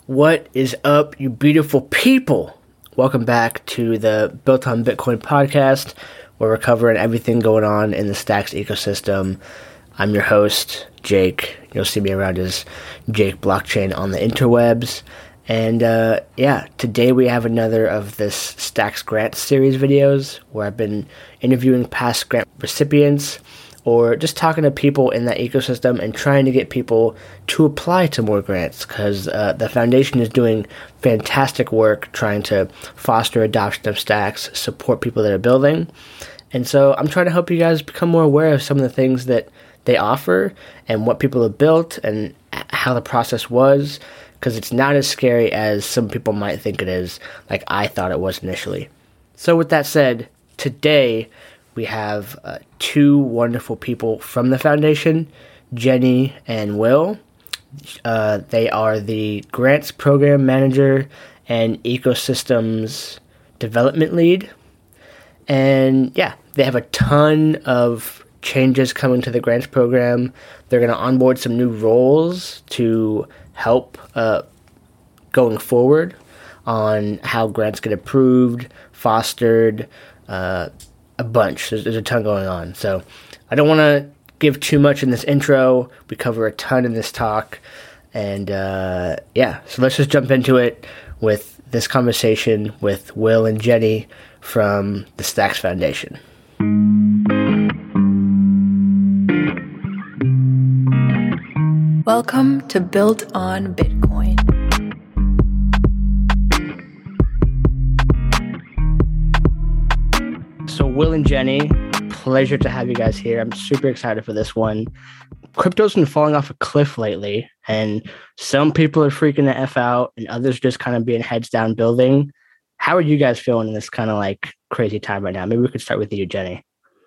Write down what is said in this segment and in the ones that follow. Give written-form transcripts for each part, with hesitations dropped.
What is up, you beautiful people? Welcome back to the Built on Bitcoin podcast, where we're covering everything going on in the Stacks ecosystem. I'm your host, Jake. You'll see me around as Jake Blockchain on the interwebs. And today we have another of this Stacks Grant series videos, where I've been interviewing past grant recipients, or just talking to people in that ecosystem and trying to get people to apply to more grants, because the foundation is doing fantastic work trying to foster adoption of Stacks, support people that are building. And so I'm trying to help you guys become more aware of some of the things that they offer and what people have built and how the process was, because it's not as scary as some people might think it is, like I thought it was initially. So with that said, today we have two wonderful people from the foundation, Jenny and Will. They are the Grants Program Manager and Ecosystems Development Lead. And they have a ton of changes coming to the Grants program. They're going to onboard some new roles to help going forward on how grants get approved, fostered, a bunch. There's a ton going on. So I don't want to give too much in this intro. We cover a ton in this talk. And so let's just jump into it with this conversation with Will and Jenny from the Stacks Foundation. Welcome to Built on Bitcoin. So Will and Jenny, pleasure to have you guys here. I'm super excited for this one. Crypto's been falling off a cliff lately, and some people are freaking the F out, and others just kind of being heads down building. How are you guys feeling in this kind of like crazy time right now? Maybe we could start with you, Jenny.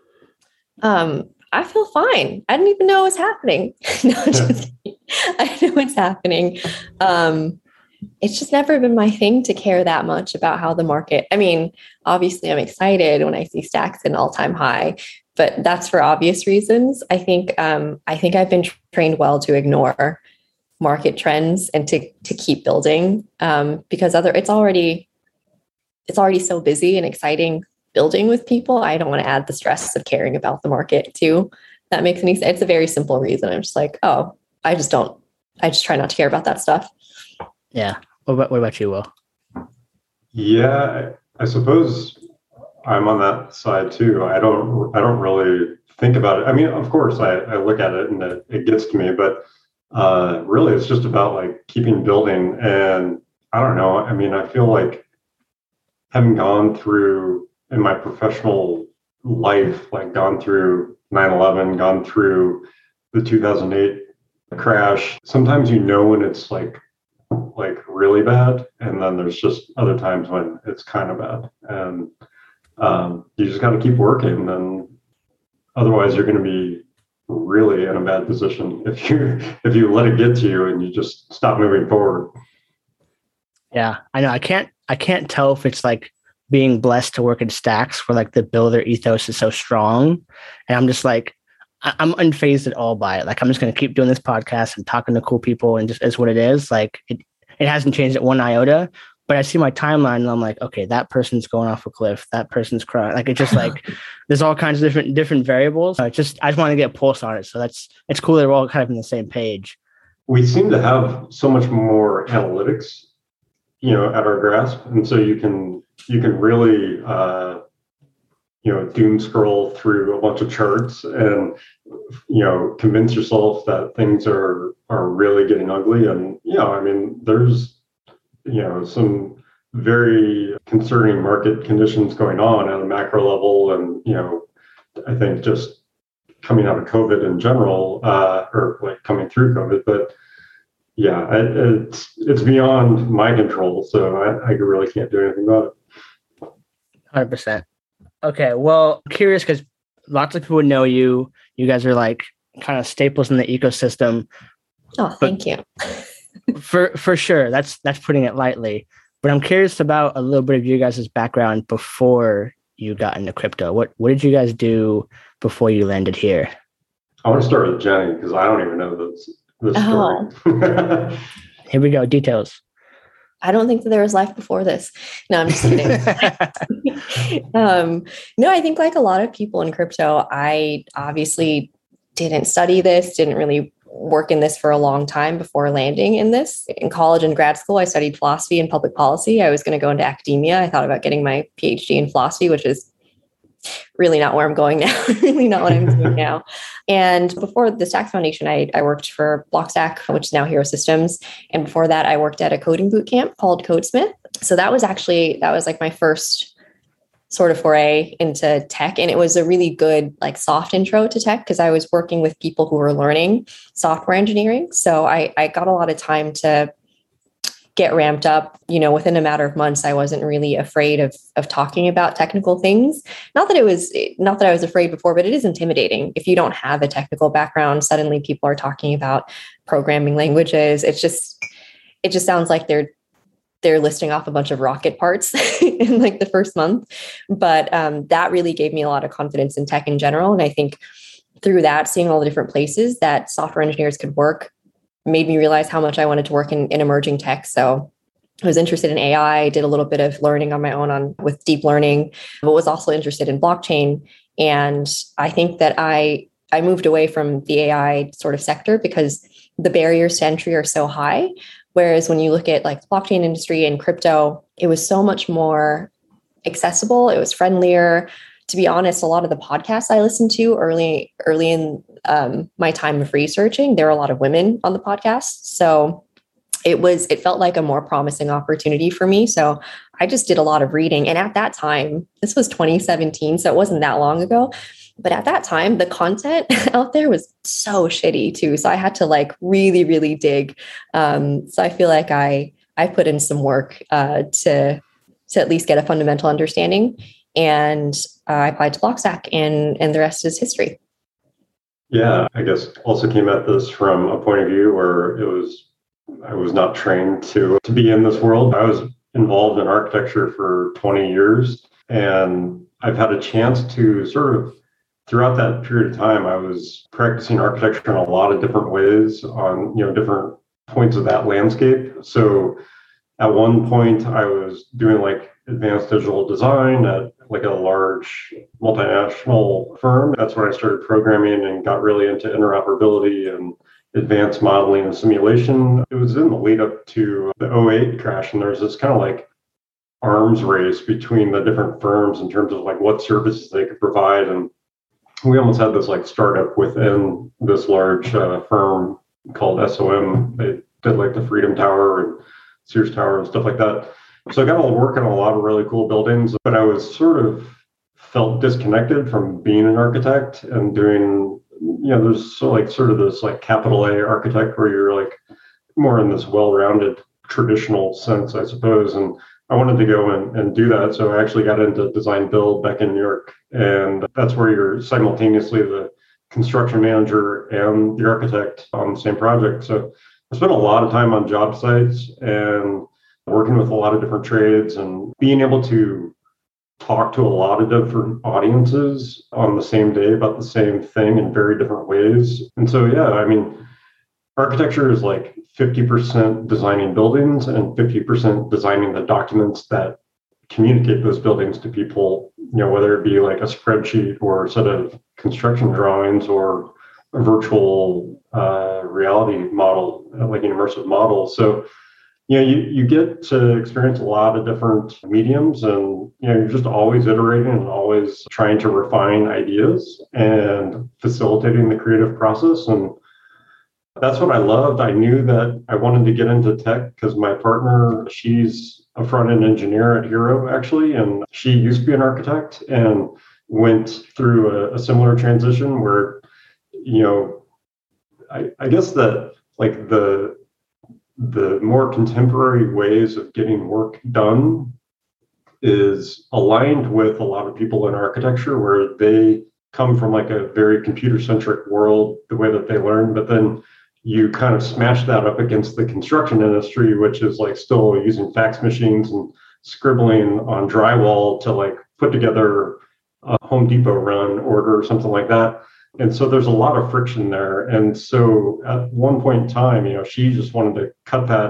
I feel fine. I didn't even know it was happening. No, just kidding. I know it's happening. It's just never been my thing to care that much about how the market. I mean, obviously I'm excited when I see Stacks at an all-time high, but that's for obvious reasons. I think I've been trained well to ignore market trends and to keep building because it's already so busy and exciting building with people. I don't want to add the stress of caring about the market too. That makes any sense. It's a very simple reason. I'm just like, I just try not to care about that stuff. Yeah. What about you, Will? Yeah, I suppose I'm on that side too. I don't really think about it. I mean, of course, I look at it and it gets to me, but really it's just about like keeping building. And I don't know. I mean, I feel like having gone through in my professional life, like gone through 9/11, gone through the 2008 crash, sometimes when it's like really bad, and then there's just other times when it's kind of bad, and you just got to keep working, and otherwise you're going to be really in a bad position if you let it get to you and you just stop moving forward. Yeah, I know. I can't tell if it's like being blessed to work in Stacks where like the builder ethos is so strong, and I'm just like, I'm unfazed at all by it. Like, I'm just going to keep doing this podcast and talking to cool people, and just is what it is. Like, it hasn't changed at one iota, but I see my timeline and I'm like, okay, that person's going off a cliff. That person's crying. Like, it's just like, there's all kinds of different variables. I just want to get a pulse on it. So it's cool that we're all kind of on the same page. We seem to have so much more analytics, at our grasp. And so you can really, doom scroll through a bunch of charts and, convince yourself that things are really getting ugly. And, I mean, there's, some very concerning market conditions going on at a macro level. And, I think just coming out of COVID in general, or like coming through COVID, but yeah, it's beyond my control. So I really can't do anything about it. 100%. Okay, well, I'm curious because lots of people know you. You guys are like kind of staples in the ecosystem. Oh, thank you. For sure. That's putting it lightly. But I'm curious about a little bit of you guys' background before you got into crypto. What did you guys do before you landed here? I want to start with Jenny because I don't even know this story. Here we go. Details. I don't think that there was life before this. No, I'm just kidding. No, I think like a lot of people in crypto, I obviously didn't study this, didn't really work in this for a long time before landing in this. In college and grad school, I studied philosophy and public policy. I was going to go into academia. I thought about getting my PhD in philosophy, which is really not where I'm going now, really not what I'm doing now. And before the Stacks Foundation, I worked for Blockstack, which is now Hero Systems. And before that, I worked at a coding boot camp called Codesmith. So that was like my first sort of foray into tech. And it was a really good, like, soft intro to tech because I was working with people who were learning software engineering. So I got a lot of time to get ramped up. Within a matter of months, I wasn't really afraid of talking about technical things. Not that I was afraid before, but it is intimidating. If you don't have a technical background, suddenly people are talking about programming languages. It just sounds like they're listing off a bunch of rocket parts in like the first month. But that really gave me a lot of confidence in tech in general. And I think through that, seeing all the different places that software engineers could work made me realize how much I wanted to work in emerging tech. So I was interested in AI, did a little bit of learning on my own with deep learning, but was also interested in blockchain. And I think that I moved away from the AI sort of sector because the barriers to entry are so high. Whereas when you look at like the blockchain industry and crypto, it was so much more accessible. It was friendlier. To be honest, a lot of the podcasts I listened to early in my time of researching, there were a lot of women on the podcast. So it felt like a more promising opportunity for me. So I just did a lot of reading. And at that time, this was 2017, so it wasn't that long ago. But at that time, the content out there was so shitty too. So I had to like really, really dig. So I feel like I put in some work to at least get a fundamental understanding. And I applied to Blockstack, and the rest is history. Yeah, I guess also came at this from a point of view where I was not trained to be in this world. I was involved in architecture for 20 years, and I've had a chance to sort of, throughout that period of time, I was practicing architecture in a lot of different ways on, different points of that landscape. So at one point I was doing like advanced digital design at like a large multinational firm. That's where I started programming and got really into interoperability and advanced modeling and simulation. It was in the lead up to the '08 crash, and there's this kind of like arms race between the different firms in terms of like what services they could provide. And we almost had this like startup within this large firm called SOM. They did like the Freedom Tower and Sears Tower and stuff like that. So I got to work on a lot of really cool buildings, but I was sort of felt disconnected from being an architect and doing, there's sort of this like capital A architect where you're like more in this well-rounded traditional sense, I suppose. And I wanted to go and do that. So I actually got into design build back in New York. And that's where you're simultaneously the construction manager and the architect on the same project. So I spent a lot of time on job sites and working with a lot of different trades and being able to talk to a lot of different audiences on the same day about the same thing in very different ways. And so, yeah, I mean, architecture is like 50% designing buildings and 50% designing the documents that communicate those buildings to people, whether it be like a spreadsheet or a set of construction drawings or a virtual reality model, like an immersive model. So, you get to experience a lot of different mediums, and you're just always iterating and always trying to refine ideas and facilitating the creative process. And that's what I loved. I knew that I wanted to get into tech because my partner, she's a front-end engineer at Hero, actually, and she used to be an architect and went through a similar transition where, I guess that like the more contemporary ways of getting work done is aligned with a lot of people in architecture where they come from like a very computer-centric world, the way that they learn, but then you kind of smash that up against the construction industry, which is like still using fax machines and scribbling on drywall to like put together a Home Depot run order or something like that. And so there's a lot of friction there. And so at one point in time, she just wanted to cut that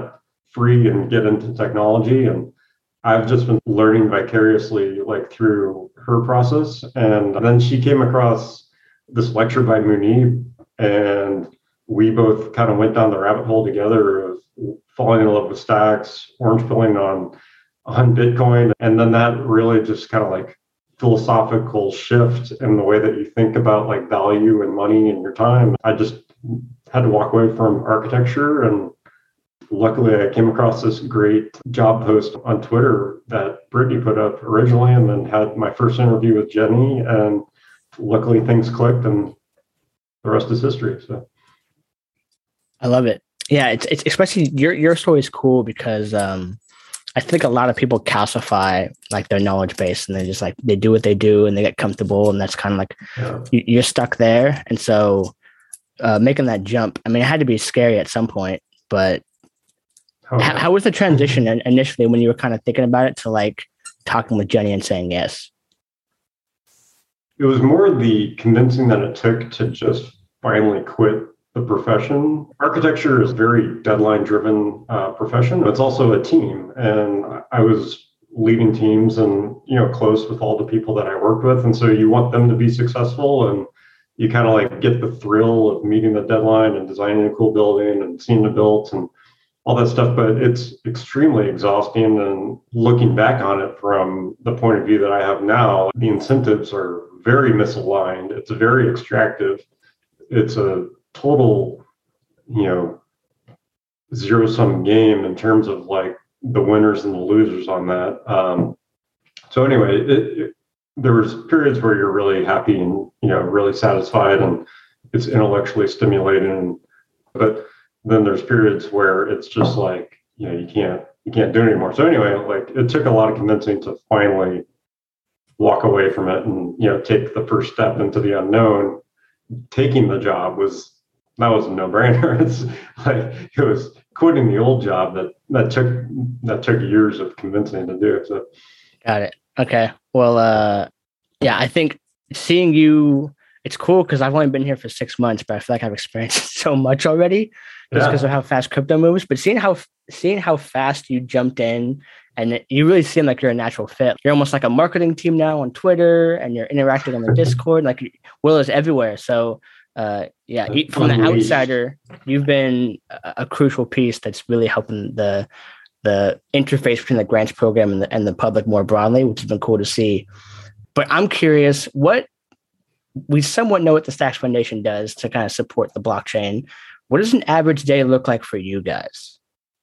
free and get into technology. And I've just been learning vicariously like through her process. And then she came across this lecture by Munib, and we both kind of went down the rabbit hole together of falling in love with stacks, orange pilling on Bitcoin. And then that really just kind of like philosophical shift in the way that you think about like value and money and your time. I just had to walk away from architecture, and luckily I came across this great job post on Twitter that Brittany put up originally, and then had my first interview with Jenny, and luckily things clicked and the rest is history. So I love it. Yeah, it's especially your story is cool because I think a lot of people calcify like their knowledge base, and they just like they do what they do and they get comfortable, and that's kind of like you're stuck there. And so making that jump, I mean, it had to be scary at some point, but how was the transition initially when you were kind of thinking about it to like talking with Jenny and saying yes? It was more the convincing that it took to just finally quit the profession. Architecture is a very deadline-driven profession. It's also a team, and I was leading teams and close with all the people that I worked with, and so you want them to be successful, and you kind of like get the thrill of meeting the deadline and designing a cool building and seeing it built and all that stuff. But it's extremely exhausting, and looking back on it from the point of view that I have now, the incentives are very misaligned. It's very extractive. It's a total, zero-sum game in terms of like the winners and the losers on that. So anyway, there was periods where you're really happy and really satisfied, and it's intellectually stimulating. But then there's periods where it's just like you can't do it anymore. So anyway, like it took a lot of convincing to finally walk away from it and take the first step into the unknown. Taking the job was a no-brainer. It's like it was quitting the old job that took years of convincing to do. So got it. Okay. Well, yeah, I think seeing you, it's cool because I've only been here for 6 months, but I feel like I've experienced so much already just because of how fast crypto moves. But seeing how fast you jumped in, and you really seem like you're a natural fit. You're almost like a marketing team now on Twitter, and you're interacting on the Discord. Like Will is everywhere. So from the outsider, you've been a crucial piece that's really helping the interface between the grants program and the public more broadly, which has been cool to see. But I'm curious, what we somewhat know what the Stacks Foundation does to kind of support the blockchain. What does an average day look like for you guys?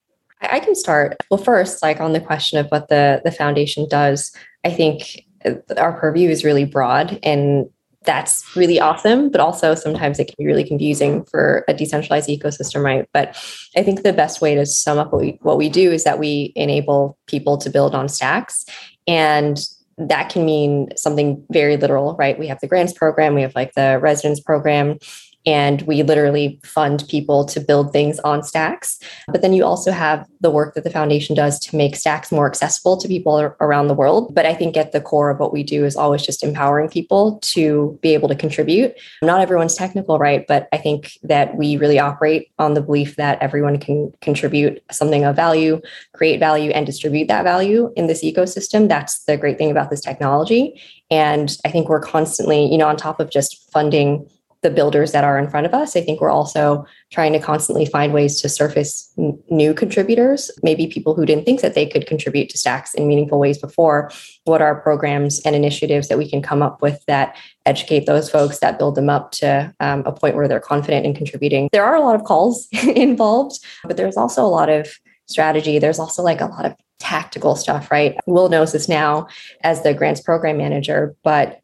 I can start. Well, first, like on the question of what the foundation does, I think our purview is really broad, and that's really awesome. But also sometimes it can be really confusing for a decentralized ecosystem, right? But I think the best way to sum up what we do is that we enable people to build on stacks, and that can mean something very literal, right? We have the grants program, we have like the residence program, and we literally fund people to build things on stacks. But then you also have the work that the foundation does to make stacks more accessible to people around the world. But I think at the core of what we do is always just empowering people to be able to contribute. Not everyone's technical, right? But I think that we really operate on the belief that everyone can contribute something of value, create value, and distribute that value in this ecosystem. That's the great thing about this technology. And I think we're constantly, on top of just funding the builders that are in front of us, I think we're also trying to constantly find ways to surface new contributors, maybe people who didn't think that they could contribute to stacks in meaningful ways before. What are programs and initiatives that we can come up with that educate those folks, that build them up to a point where they're confident in contributing? There are a lot of calls involved, but there's also a lot of strategy. There's also like a lot of tactical stuff, right? Will knows this now as the grants program manager, but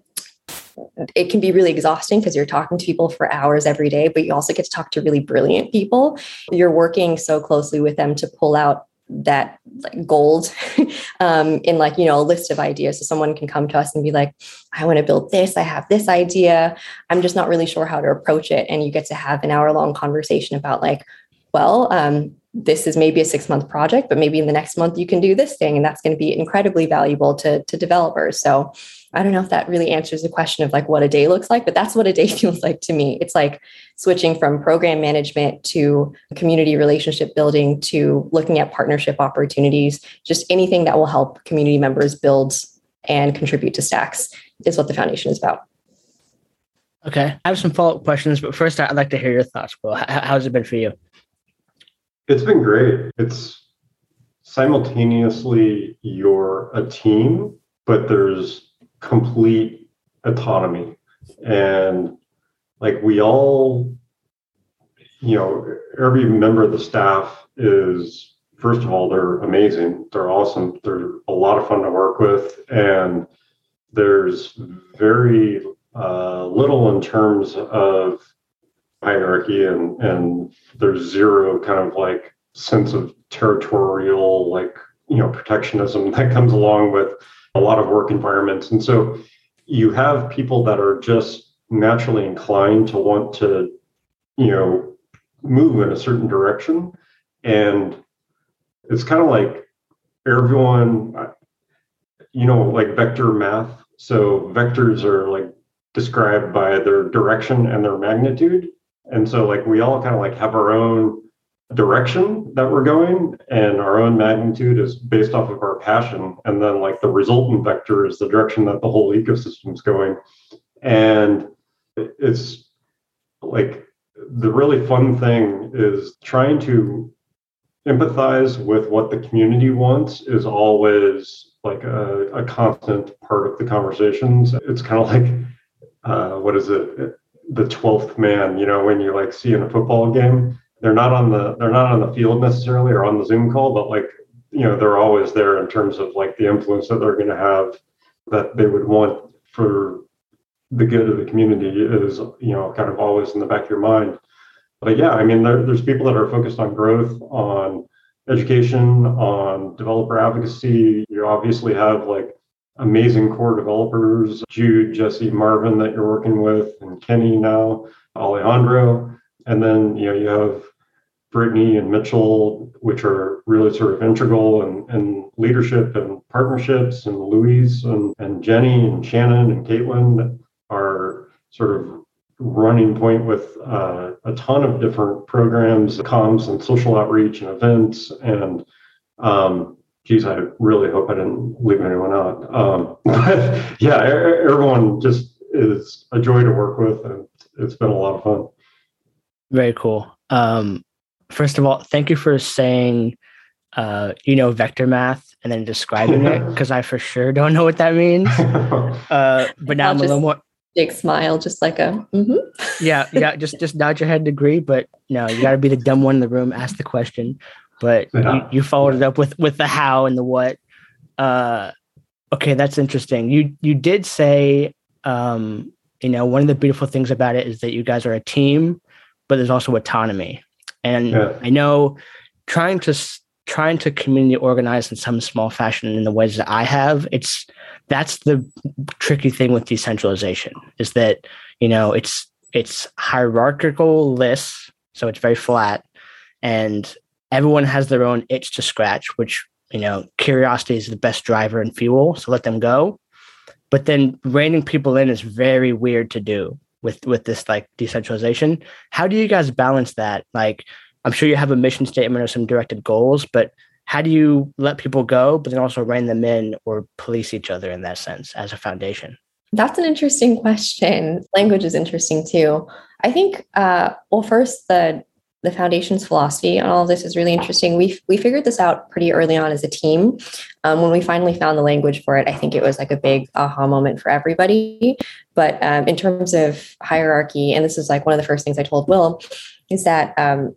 it can be really exhausting because you're talking to people for hours every day, but you also get to talk to really brilliant people. You're working so closely with them to pull out that like gold in like, a list of ideas. So someone can come to us and be like, I want to build this. I have this idea. I'm just not really sure how to approach it. And you get to have an hour-long conversation about like, well, this is maybe a 6-month project, but maybe in the next month you can do this thing, and that's going to be incredibly valuable to developers. So I don't know if that really answers the question of like what a day looks like, but that's what a day feels like to me. It's like switching from program management to community relationship building to looking at partnership opportunities. Just anything that will help community members build and contribute to Stacks is what the foundation is about. Okay. I have some follow-up questions, but first I'd like to hear your thoughts, Will. How's it been for you? It's been great. It's simultaneously you're a team, but there's complete autonomy. And like we all, every member of the staff is, first of all, they're amazing. They're awesome. They're a lot of fun to work with. And there's very little in terms of hierarchy, and there's zero kind of like sense of territorial, protectionism that comes along with a lot of work environments. And so you have people that are just naturally inclined to want to, move in a certain direction. And it's kind of like everyone, like vector math. So vectors are like described by their direction and their magnitude. And so like we all kind of like have our own direction that we're going, and our own magnitude is based off of our passion. And then like the resultant vector is the direction that the whole ecosystem is going. And it's like the really fun thing is trying to empathize with what the community wants is always like a constant part of the conversations. It's kind of like, what is it? The 12th man, when you like see in a football game, they're not on the field necessarily or on the Zoom call, but like, they're always there in terms of like the influence that they're going to have, that they would want for the good of the community is, kind of always in the back of your mind. But yeah, I mean, there's people that are focused on growth, on education, on developer advocacy. You obviously have like amazing core developers, Jude, Jesse, Marvin that you're working with, and Kenny now, Alejandro. And then, you have Brittany and Mitchell, which are really sort of integral in leadership and partnerships, and Louise and Jenny and Shannon and Caitlin that are sort of running point with a ton of different programs, comms and social outreach and events. And I really hope I didn't leave anyone out. But yeah, everyone just is a joy to work with, and it's been a lot of fun. Very cool. First of all, thank you for saying, vector math and then describing it, because I for sure don't know what that means. But now I'm a little more. Big smile, just like a. Mm-hmm. Yeah. Just nod your head to agree, but no, you got to be the dumb one in the room. Ask the question, but you followed it up with the how and the what. Okay, that's interesting. You did say, one of the beautiful things about it is that you guys are a team, but there's also autonomy. And I know trying to community organize in some small fashion in the ways that I have, that's the tricky thing with decentralization, is that, it's hierarchical lists. So it's very flat, and everyone has their own itch to scratch, which, curiosity is the best driver and fuel. So let them go. But then reining people in is very weird to do with this like decentralization. How do you guys balance that? Like, I'm sure you have a mission statement or some directed goals, but how do you let people go, but then also rein them in or police each other in that sense as a foundation? That's an interesting question. Language is interesting too. I think, first, the foundation's philosophy on all of this is really interesting. We figured this out pretty early on as a team. When we finally found the language for it, I think it was like a big aha moment for everybody. But in terms of hierarchy, and this is like one of the first things I told Will, is that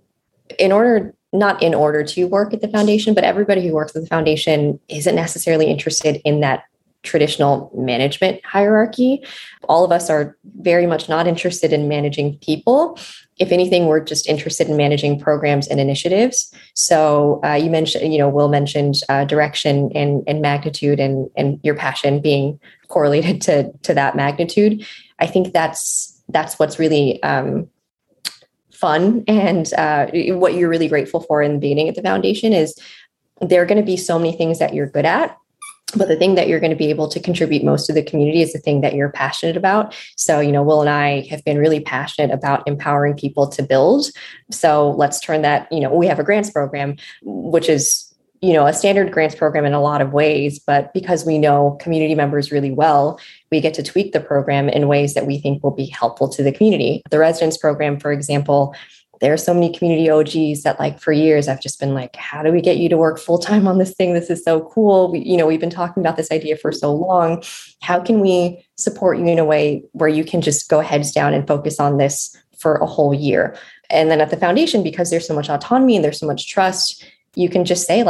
not in order to work at the foundation, but everybody who works at the foundation isn't necessarily interested in that traditional management hierarchy. All of us are very much not interested in managing people. If anything, we're just interested in managing programs and initiatives. So you mentioned, Will mentioned direction and magnitude and your passion being correlated to that magnitude. I think that's what's really fun and what you're really grateful for in the beginning at the foundation is there are going to be so many things that you're good at. But the thing that you're going to be able to contribute most to the community is the thing that you're passionate about. So, Will and I have been really passionate about empowering people to build. So let's turn that, we have a grants program, which is, a standard grants program in a lot of ways. But because we know community members really well, we get to tweak the program in ways that we think will be helpful to the community. The residence program, for example, there are so many community OGs that for years, I've just been like, how do we get you to work full time on this thing? This is so cool. We've been talking about this idea for so long. How can we support you in a way where you can just go heads down and focus on this for a whole year? And then at the foundation, because there's so much autonomy and there's so much trust, you can just say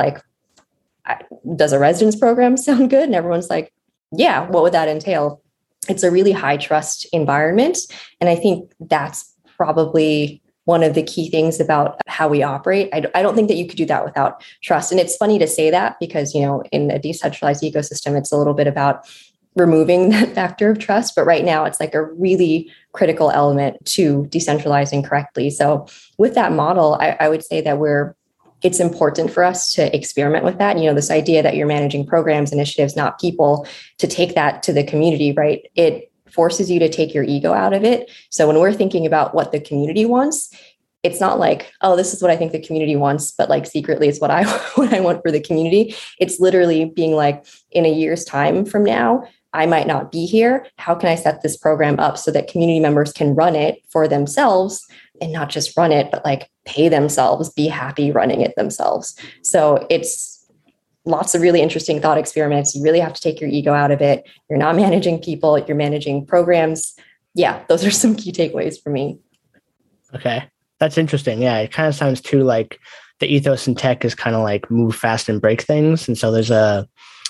does a residence program sound good? And everyone's like, yeah, what would that entail? It's a really high trust environment. And I think that's probably one of the key things about how we operate. I don't think that you could do that without trust. And it's funny to say that because, in a decentralized ecosystem, it's a little bit about removing that factor of trust. But right now it's a really critical element to decentralizing correctly. So with that model, I would say that it's important for us to experiment with that. This idea that you're managing programs, initiatives, not people, to take that to the community, right? It forces you to take your ego out of it. So when we're thinking about what the community wants, it's not this is what I think the community wants, but secretly it's what I want for the community. It's literally being in a year's time from now, I might not be here. How can I set this program up so that community members can run it for themselves and not just run it, but pay themselves, be happy running it themselves. So it's lots of really interesting thought experiments. You really have to take your ego out of it. You're not managing people, you're managing programs. Yeah, those are some key takeaways for me. Okay. That's interesting. Yeah. It kind of sounds too like the ethos in tech is kind of move fast and break things. And so there's a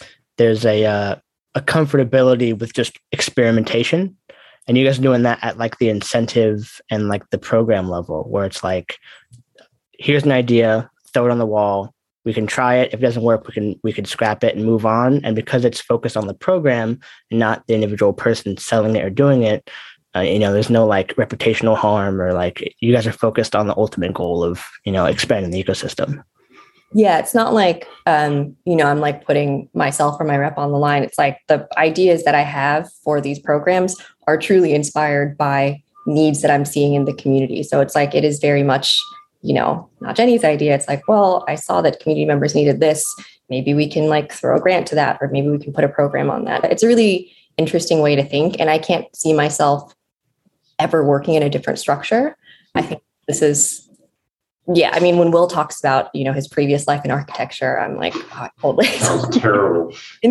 comfortability with just experimentation. And you guys are doing that at the incentive and the program level where it's here's an idea, throw it on the wall. We can try it. If it doesn't work, we can scrap it and move on. And because it's focused on the program and not the individual person selling it or doing it, there's no reputational harm or you guys are focused on the ultimate goal of, expanding the ecosystem. Yeah, it's not I'm putting myself or my rep on the line. It's the ideas that I have for these programs are truly inspired by needs that I'm seeing in the community. So it's it is very much, not Jenny's idea. It's I saw that community members needed this. Maybe we can throw a grant to that, or maybe we can put a program on that. It's a really interesting way to think. And I can't see myself ever working in a different structure. I think this is, when Will talks about, his previous life in architecture, I'm totally. That was terrible.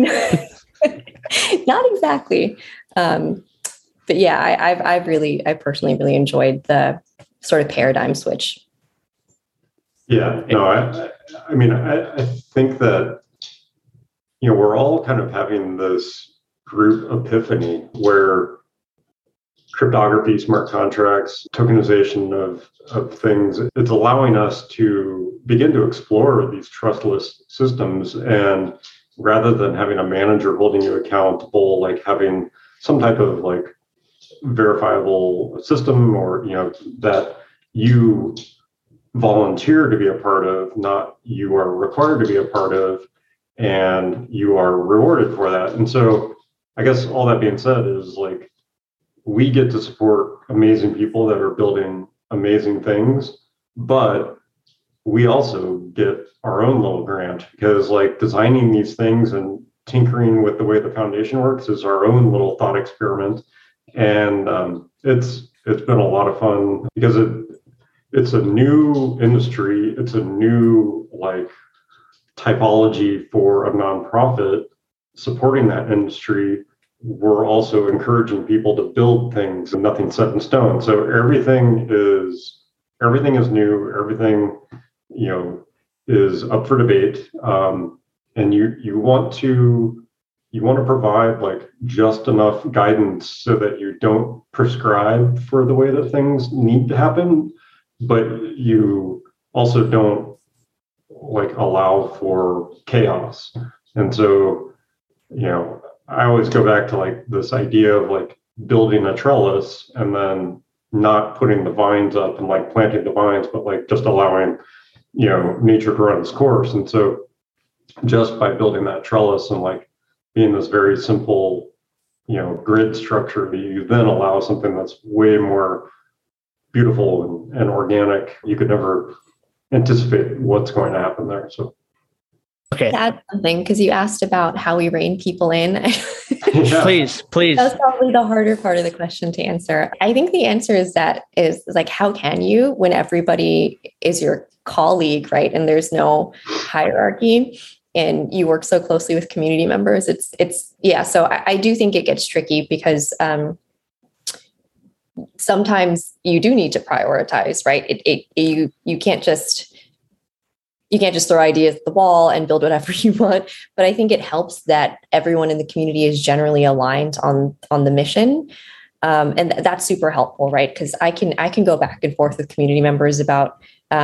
Not exactly. But yeah, I've personally really enjoyed the sort of paradigm switch. Yeah, no, I think that, we're all kind of having this group epiphany where cryptography, smart contracts, tokenization of things, it's allowing us to begin to explore these trustless systems. And rather than having a manager holding you accountable, having some type of verifiable system or, that you volunteer to be a part of, not you are required to be a part of, and you are rewarded for that. And so I guess all that being said is we get to support amazing people that are building amazing things, but we also get our own little grant because designing these things and tinkering with the way the foundation works is our own little thought experiment. And it's been a lot of fun because it's a new industry. It's a new typology for a nonprofit supporting that industry. We're also encouraging people to build things and nothing set in stone. So everything is new. Everything, is up for debate. And you want to provide just enough guidance so that you don't prescribe for the way that things need to happen, but you also don't allow for chaos. And so, I always go back to this idea of building a trellis and then not putting the vines up and like planting the vines, but like just allowing, nature to run its course. And so just by building that trellis and like being this very simple, grid structure, you then allow something that's way more beautiful and organic. You could never anticipate what's going to happen there. So, okay. To add something, because you asked about how we rein people in. Yeah. Please. That's probably the harder part of the question to answer. I think the answer is like, how can you when everybody is your colleague, right? And there's no hierarchy and you work so closely with community members. So I do think it gets tricky because sometimes you do need to prioritize, right? You can't just throw ideas at the wall and build whatever you want. But I think it helps that everyone in the community is generally aligned on the mission. And that's super helpful, right? Because I can go back and forth with community members about,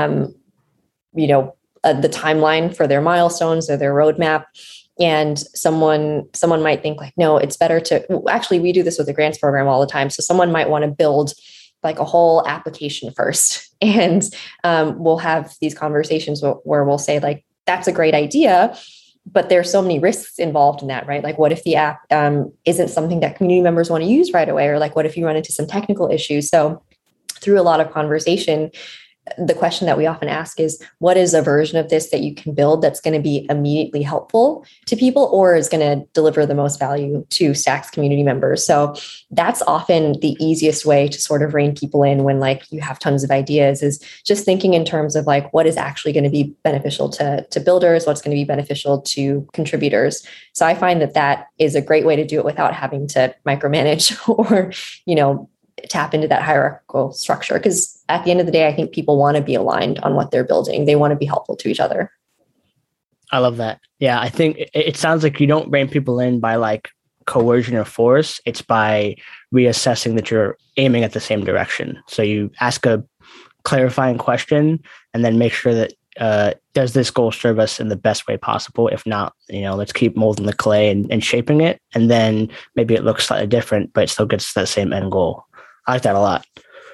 the timeline for their milestones or their roadmap. And someone might think like, no, it's better to, actually, we do this with the grants program all the time. So someone might want to build like a whole application first. And we'll have these conversations where we'll say like, that's a great idea, but there's so many risks involved in that, right? Like what if the app isn't something that community members want to use right away? Or like, what if you run into some technical issues? So through a lot of conversation, the question that we often ask is, what is a version of this that you can build that's going to be immediately helpful to people or is going to deliver the most value to Stax community members? So that's often the easiest way to sort of rein people in when like you have tons of ideas, is just thinking in terms of like, what is actually going to be beneficial to builders, what's going to be beneficial to contributors. So I find that is a great way to do it without having to micromanage or, tap into that hierarchical structure. Because at the end of the day, I think people want to be aligned on what they're building. They want to be helpful to each other. I love that. Yeah, I think it sounds like you don't rein people in by like coercion or force. It's by reassessing that you're aiming at the same direction. So you ask a clarifying question and then make sure that does this goal serve us in the best way possible? If not, let's keep molding the clay and shaping it. And then maybe it looks slightly different, but it still gets that same end goal. I like that a lot.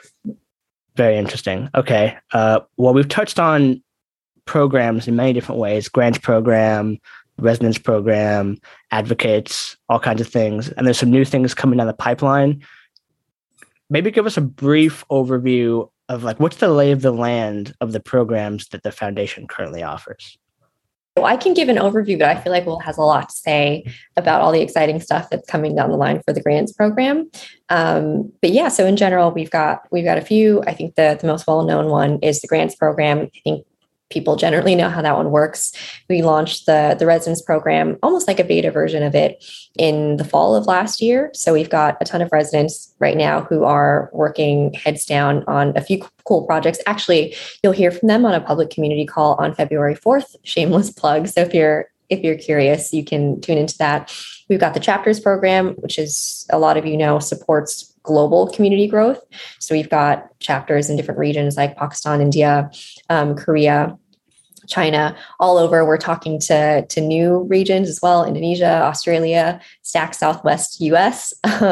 Very interesting. Okay. Well, we've touched on programs in many different ways: grants program, residence program, advocates, all kinds of things. And there's some new things coming down the pipeline. Maybe give us a brief overview of like, what's the lay of the land of the programs that the foundation currently offers? I can give an overview, but I feel like Will has a lot to say about all the exciting stuff that's coming down the line for the grants program. But yeah, so in general, we've got a few. I think the most well-known one is the grants program. I think people generally know how that one works. We launched the residence program, almost like a beta version of it, in the fall of last year. So we've got a ton of residents right now who are working heads down on a few cool projects. Actually, you'll hear from them on a public community call on February 4th. Shameless plug. So if you're curious, you can tune into that. We've got the chapters program, which is, a lot of supports global community growth. So we've got chapters in different regions like Pakistan, India, Korea, China, all over. We're talking to new regions as well: Indonesia, Australia, Stax Southwest US.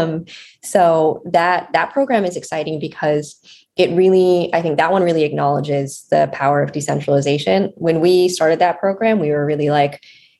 So that program is exciting because I think that one really acknowledges the power of decentralization. When we started that program, we were really like,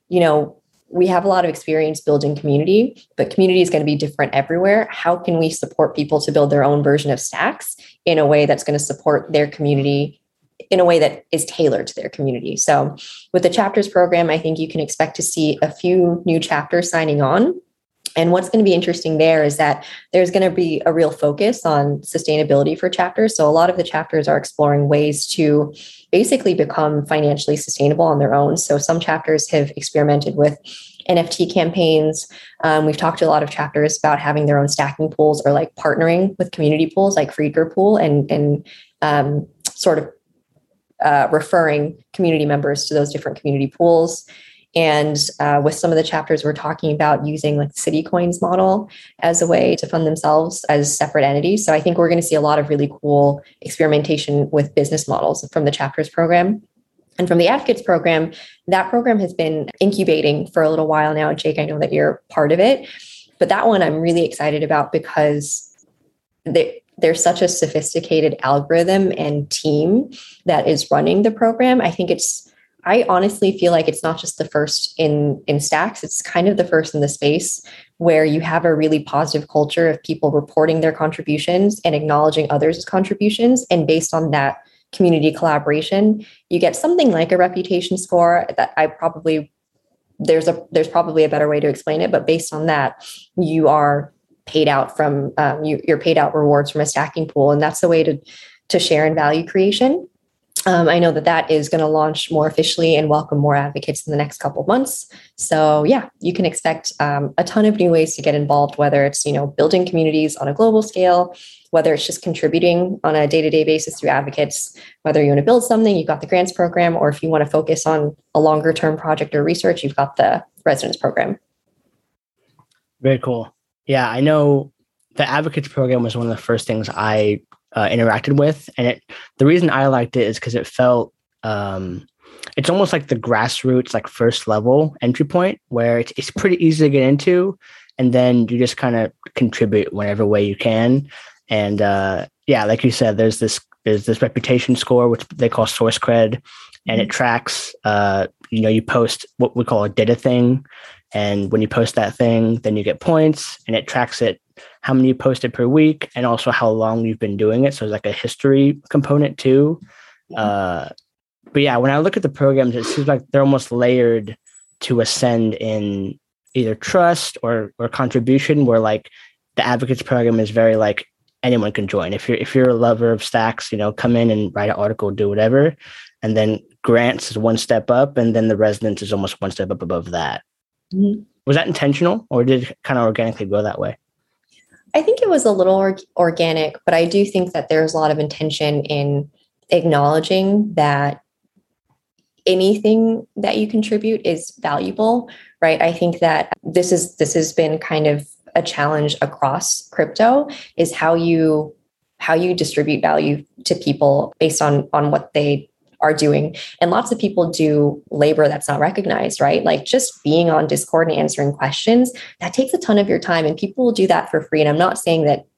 we have a lot of experience building community, but community is going to be different everywhere. How can we support people to build their own version of Stax in a way that's going to support their community in a way that is tailored to their community? So with the chapters program, I think you can expect to see a few new chapters signing on. And what's going to be interesting there is that there's going to be a real focus on sustainability for chapters. So a lot of the chapters are exploring ways to basically become financially sustainable on their own. So some chapters have experimented with NFT campaigns. We've talked to a lot of chapters about having their own stacking pools or like partnering with community pools like Friedger Pool and sort of referring community members to those different community pools. And with some of the chapters, we're talking about using like the City Coins model as a way to fund themselves as separate entities. So I think we're going to see a lot of really cool experimentation with business models from the chapters program. And from the advocates program, that program has been incubating for a little while now. Jake, I know that you're part of it, but that one I'm really excited about because there's such a sophisticated algorithm and team that is running the program. I honestly feel like it's not just the first in Stacks, it's kind of the first in the space where you have a really positive culture of people reporting their contributions and acknowledging others' contributions. And based on that community collaboration, you get something like a reputation score that there's probably a better way to explain it, but based on that, you are paid out from, you're paid out rewards from a stacking pool. And that's the way to share in value creation. I know that is going to launch more officially and welcome more advocates in the next couple of months. So yeah, you can expect a ton of new ways to get involved, whether it's, building communities on a global scale, whether it's just contributing on a day-to-day basis through advocates, whether you want to build something, you've got the grants program, or if you want to focus on a longer term project or research, you've got the residence program. Very cool. Yeah, I know the advocates program was one of the first things I interacted with, and the reason I liked it is because it felt it's almost like the grassroots, like first level entry point, where it's pretty easy to get into, and then you just kind of contribute whatever way you can. And like you said, there's this reputation score which they call source cred, and it tracks. You post what we call a data thing, and when you post that thing, then you get points, and it tracks it how many you posted per week, and also how long you've been doing it. So there's like a history component too. But yeah, when I look at the programs, it seems like they're almost layered to ascend in either trust or contribution, where like the advocates program is very like anyone can join. If you're a lover of Stacks, come in and write an article, do whatever. And then grants is one step up, and then the residence is almost one step up above that. Mm-hmm. Was that intentional, or did it kind of organically go that way? I think it was a little organic, but I do think that there's a lot of intention in acknowledging that anything that you contribute is valuable, right? I think that this has been kind of a challenge across crypto, is how you distribute value to people based on what they are doing. And lots of people do labor that's not recognized, right? Like just being on Discord and answering questions, that takes a ton of your time, and people will do that for free. And I'm not saying that,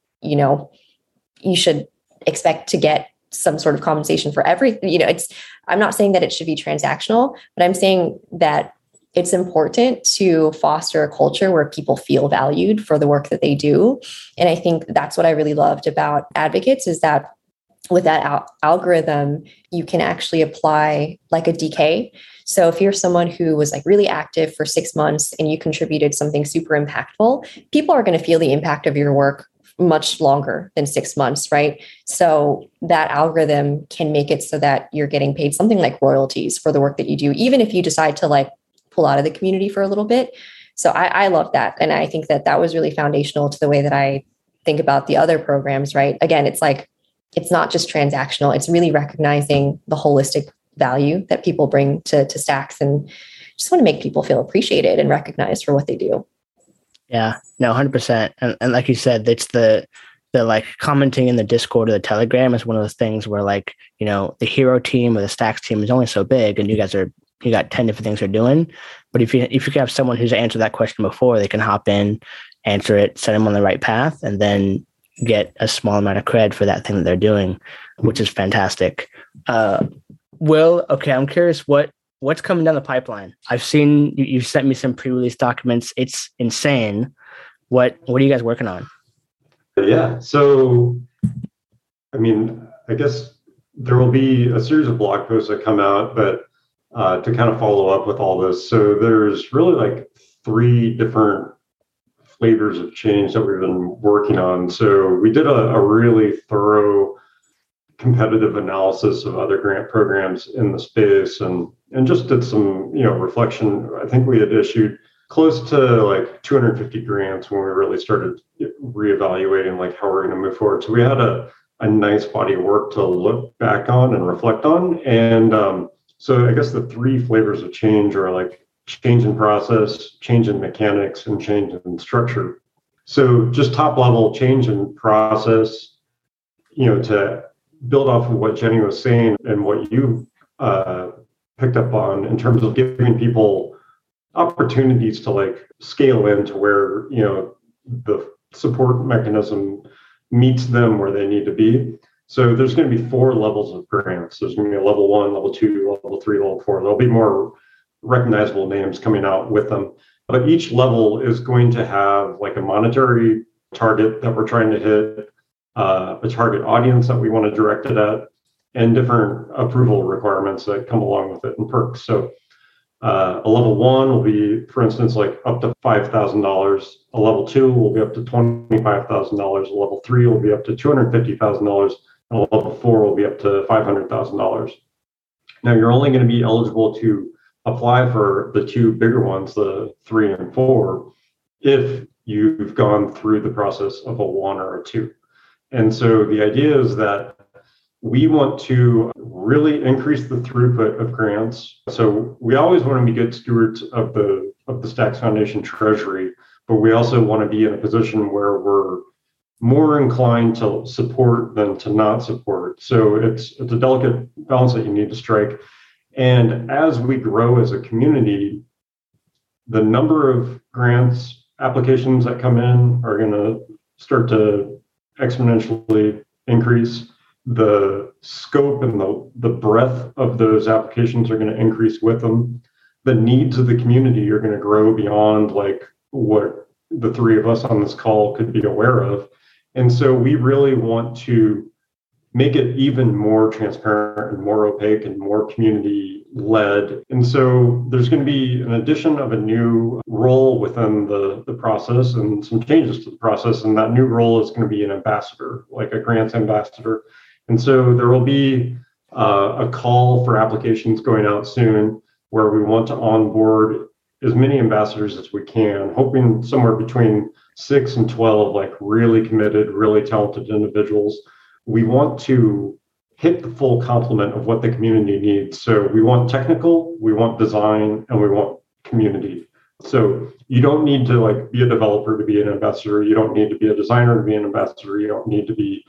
you should expect to get some sort of compensation for everything. I'm not saying that it should be transactional, but I'm saying that it's important to foster a culture where people feel valued for the work that they do. And I think that's what I really loved about advocates, is that with that algorithm, you can actually apply like a decay. So if you're someone who was like really active for 6 months and you contributed something super impactful, people are going to feel the impact of your work much longer than 6 months, right? So that algorithm can make it so that you're getting paid something like royalties for the work that you do, even if you decide to like pull out of the community for a little bit. So I love that. And I think that was really foundational to the way that I think about the other programs, right? Again, it's like, it's not just transactional. It's really recognizing the holistic value that people bring to Stacks, and just want to make people feel appreciated and recognized for what they do. Yeah, no, 100%. And like you said, it's the like commenting in the Discord or the Telegram is one of those things where like, the hero team or the Stacks team is only so big, and you got 10 different things they're doing. But if you can have someone who's answered that question before, they can hop in, answer it, set them on the right path, and then get a small amount of cred for that thing that they're doing, which is fantastic. Will, okay, I'm curious what's coming down the pipeline. I've seen you sent me some pre-release documents. It's insane. What are you guys working on? Yeah, so I guess there will be a series of blog posts that come out, but to kind of follow up with all this, so there's really like 3 different flavors of change that we've been working on. So we did a really thorough competitive analysis of other grant programs in the space, and just did some reflection. I think we had issued close to like 250 grants when we really started reevaluating like how we're going to move forward. So we had a nice body of work to look back on and reflect on. And so I guess the 3 flavors of change are like change in process, change in mechanics, and change in structure. So just top level change in process, to build off of what Jenny was saying and what you picked up on in terms of giving people opportunities to like scale into where, the support mechanism meets them where they need to be. So there's going to be 4 levels of grants. There's going to be a level 1, level 2, level 3, level 4. There'll be more recognizable names coming out with them. But each level is going to have like a monetary target that we're trying to hit, a target audience that we want to direct it at, and different approval requirements that come along with it and perks. So a level 1 will be, for instance, like up to $5,000. A level 2 will be up to $25,000. A level 3 will be up to $250,000. And a level 4 will be up to $500,000. Now, you're only going to be eligible to apply for the 2 bigger ones, the 3 and 4, if you've gone through the process of a 1 or a 2. And so the idea is that we want to really increase the throughput of grants. So we always want to be good stewards of the Stacks Foundation treasury, but we also want to be in a position where we're more inclined to support than to not support. So it's a delicate balance that you need to strike. And as we grow as a community, the number of grants applications that come in are going to start to exponentially increase. The scope and the breadth of those applications are going to increase with them. The needs of the community are going to grow beyond like what the 3 of us on this call could be aware of. And so we really want to make it even more transparent and more opaque and more community led. And so there's going to be an addition of a new role within the process and some changes to the process. And that new role is going to be an ambassador, like a grants ambassador. And so there will be a call for applications going out soon where we want to onboard as many ambassadors as we can, hoping somewhere between 6 and 12, like really committed, really talented individuals. We want to hit the full complement of what the community needs. So we want technical, we want design, and we want community. So you don't need to like be a developer to be an ambassador. You don't need to be a designer to be an ambassador. You don't need to be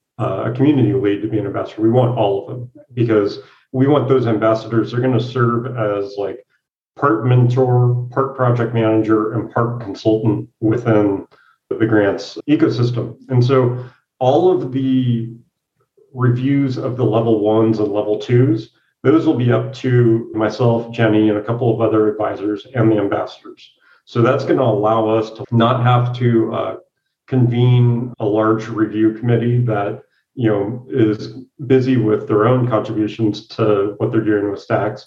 a community lead to be an ambassador. We want all of them because we want those ambassadors. They're going to serve as like part mentor, part project manager, and part consultant within the grants ecosystem. And so all of the reviews of the level 1s and level 2s, those will be up to myself, Jenny, and a couple of other advisors and the ambassadors. So that's going to allow us to not have to convene a large review committee that is busy with their own contributions to what they're doing with Stacks.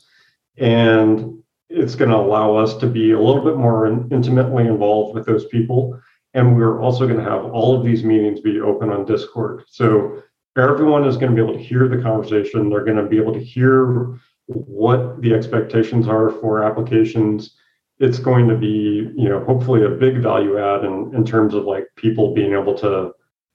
And it's going to allow us to be a little bit more intimately involved with those people. And we're also going to have all of these meetings be open on Discord. So everyone is going to be able to hear the conversation. They're going to be able to hear what the expectations are for applications. It's going to be, hopefully a big value add in terms of like people being able to,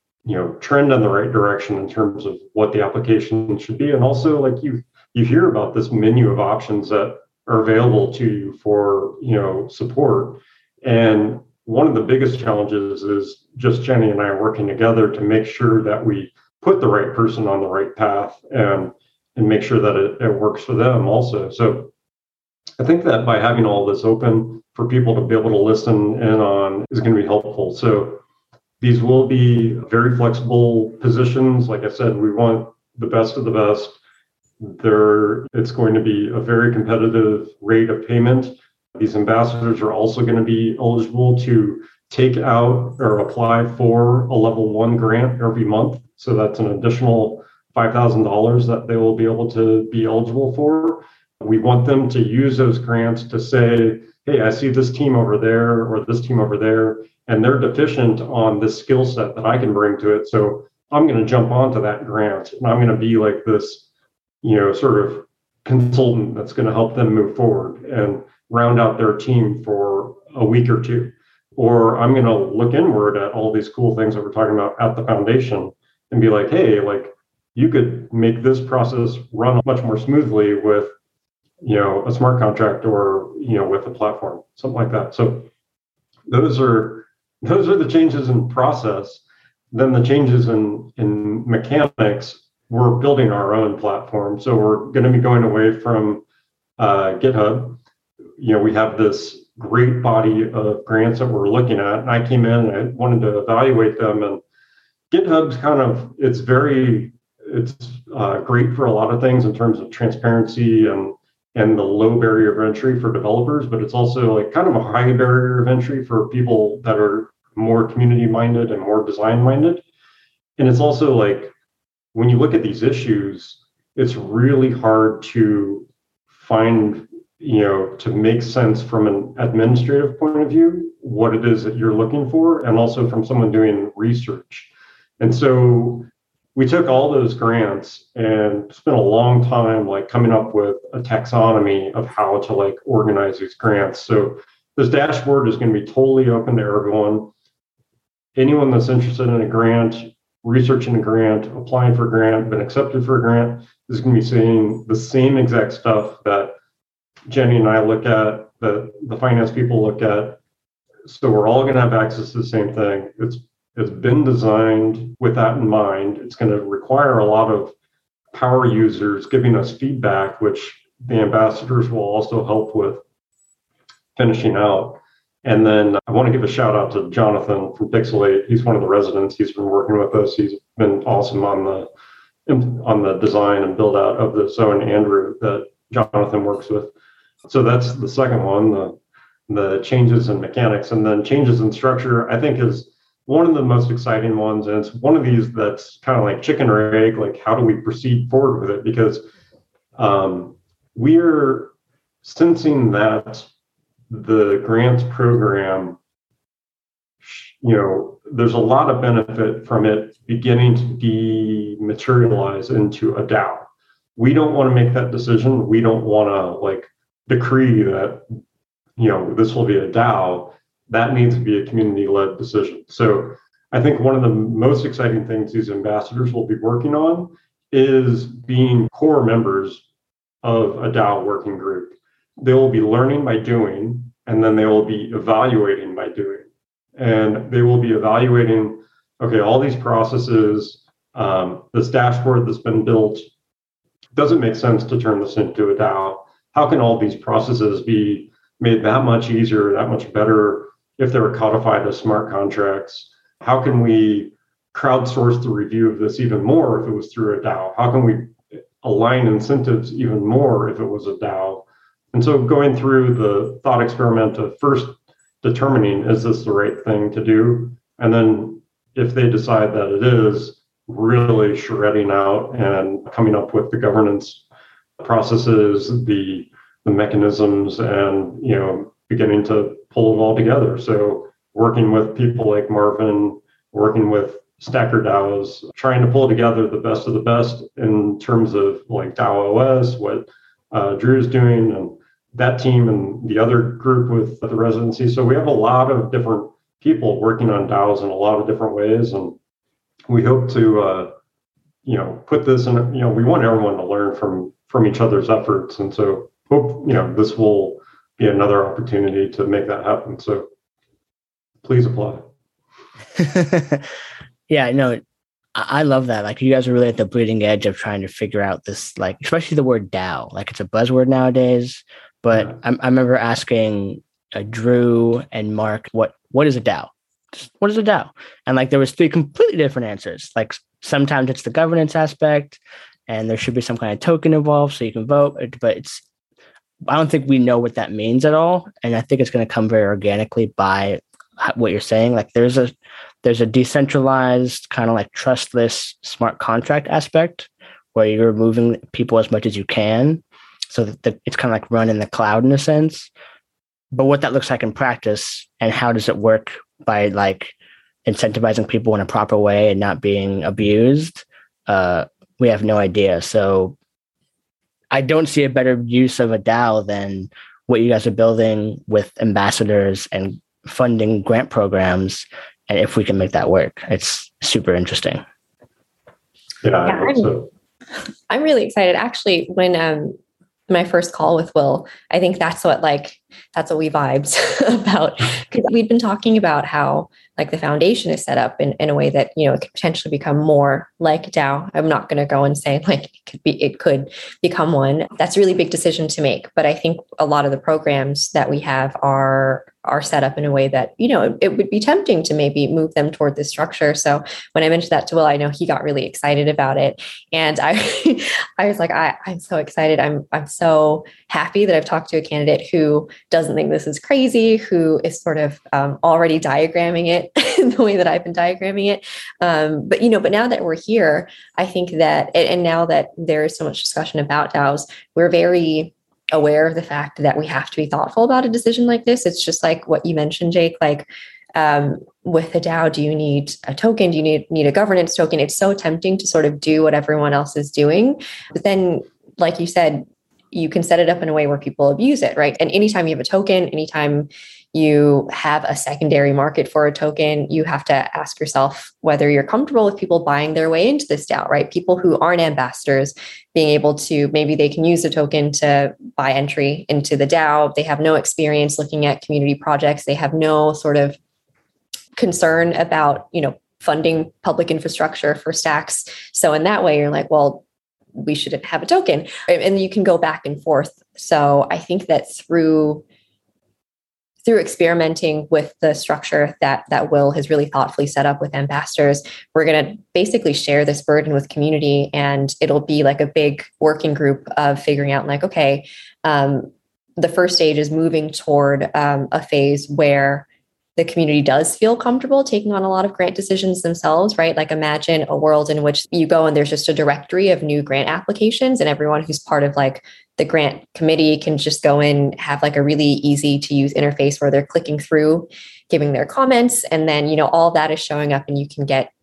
trend in the right direction in terms of what the application should be. And also like you hear about this menu of options that are available to you for, support. And one of the biggest challenges is just Jenny and I working together to make sure that we put the right person on the right path and make sure that it works for them also. So I think that by having all this open for people to be able to listen in on is going to be helpful. So these will be very flexible positions. Like I said, we want the best of the best. It's going to be a very competitive rate of payment. These ambassadors are also going to be eligible to take out or apply for a level 1 grant every month. So that's an additional $5,000 that they will be able to be eligible for. We want them to use those grants to say, hey, I see this team over there or this team over there, and they're deficient on this skill set that I can bring to it. So I'm going to jump onto that grant and I'm going to be like this, sort of consultant that's going to help them move forward and round out their team for a week or 2. Or I'm going to look inward at all these cool things that we're talking about at the foundation and be like, hey, like you could make this process run much more smoothly with, a smart contract or, with a platform, something like that. So those are the changes in process. Then the changes in mechanics, we're building our own platform. So we're going to be going away from GitHub. We have this great body of grants that we're looking at. And I came in and I wanted to evaluate them. And GitHub's it's great for a lot of things in terms of transparency and the low barrier of entry for developers, but it's also like kind of a high barrier of entry for people that are more community minded and more design minded. And it's also like, when you look at these issues, it's really hard to find, to make sense from an administrative point of view, what it is that you're looking for, and also from someone doing research. And so we took all those grants and spent a long time like coming up with a taxonomy of how to like organize these grants. So this dashboard is going to be totally open to everyone. Anyone that's interested in a grant, researching a grant, applying for a grant, been accepted for a grant, is going to be seeing the same exact stuff that Jenny and I look at, that the finance people look at. So we're all going to have access to the same thing. It's been designed with that in mind. It's going to require a lot of power users giving us feedback, which the ambassadors will also help with finishing out. And then I want to give a shout out to Jonathan from Pixelate. He's one of the residents. He's been working with us. He's been awesome on the design and build out of this. So, and Andrew that Jonathan works with. So that's the second one, the changes in mechanics. And then changes in structure, I think, is one of the most exciting ones. And it's one of these that's kind of like chicken or egg, like how do we proceed forward with it? Because we're sensing that the grants program, there's a lot of benefit from it beginning to dematerialize into a DAO. We don't want to make that decision. We don't want to like decree that, this will be a DAO. That needs to be a community-led decision. So I think one of the most exciting things these ambassadors will be working on is being core members of a DAO working group. They will be learning by doing, and then they will be evaluating by doing. And they will be evaluating, okay, all these processes, this dashboard that's been built, doesn't make sense to turn this into a DAO. How can all these processes be made that much easier, that much better if they were codified as smart contracts? How can we crowdsource the review of this even more if it was through a DAO? How can we align incentives even more if it was a DAO? And so going through the thought experiment of first determining, is this the right thing to do? And then if they decide that it is, really shredding out and coming up with the governance processes, the mechanisms, and beginning to pull it all together. So working with people like Marvin, working with Stacker DAOs, trying to pull together the best of the best in terms of like DAO OS, what Drew's doing, and that team and the other group with the residency. So we have a lot of different people working on DAOs in a lot of different ways. And we hope to, put this in, we want everyone to learn from each other's efforts. And so hope, this will be another opportunity to make that happen. So please apply. Yeah, no, I love that. Like, you guys are really at the bleeding edge of trying to figure out this, like, especially the word DAO. Like, it's a buzzword nowadays. But yeah. I remember asking Drew and Mark, what is a DAO? What is a DAO? And like, there was 3 completely different answers. Like, sometimes it's the governance aspect, and there should be some kind of token involved so you can vote. But I don't think we know what that means at all. And I think it's going to come very organically by what you're saying. Like, there's a decentralized kind of like trustless smart contract aspect where you're removing people as much as you can, so that it's kind of like run in the cloud in a sense. But what that looks like in practice and how does it work by like incentivizing people in a proper way and not being abused, we have no idea. So I don't see a better use of a DAO than what you guys are building with ambassadors and funding grant programs. And if we can make that work, it's super interesting. Yeah, I'm really excited. Actually, when my first call with Will, I think that's what we vibed about, because we'd been talking about how like the foundation is set up in a way that, it could potentially become more like DAO. I'm not going to go and say like it could become one. That's a really big decision to make. But I think a lot of the programs that we have are are set up in a way that, it would be tempting to maybe move them toward this structure. So when I mentioned that to Will, I know he got really excited about it. And I I was like, I'm so excited. I'm so happy that I've talked to a candidate who doesn't think this is crazy, who is sort of already diagramming it the way that I've been diagramming it. But now that we're here, I think that, and now that there is so much discussion about DAOs, we're very aware of the fact that we have to be thoughtful about a decision like this. It's just like what you mentioned, Jake, like with a DAO, do you need a token? Do you need a governance token? It's so tempting to sort of do what everyone else is doing. But then, like you said, you can set it up in a way where people abuse it, right? And anytime you have a token, anytime you have a secondary market for a token, you have to ask yourself whether you're comfortable with people buying their way into this DAO, right? People who aren't ambassadors being able to, maybe they can use the token to buy entry into the DAO. They have no experience looking at community projects. They have no sort of concern about, funding public infrastructure for Stacks. So in that way, you're like, well, we shouldn't have a token. And you can go back and forth. So I think that through experimenting with the structure that Will has really thoughtfully set up with ambassadors, we're going to basically share this burden with community, and it'll be like a big working group of figuring out like, okay, the first stage is moving toward a phase where the community does feel comfortable taking on a lot of grant decisions themselves, right? Like imagine a world in which you go and there's just a directory of new grant applications, and everyone who's part of like the grant committee can just go in, have like a really easy to use interface where they're clicking through, giving their comments. And then, all that is showing up, and you can get,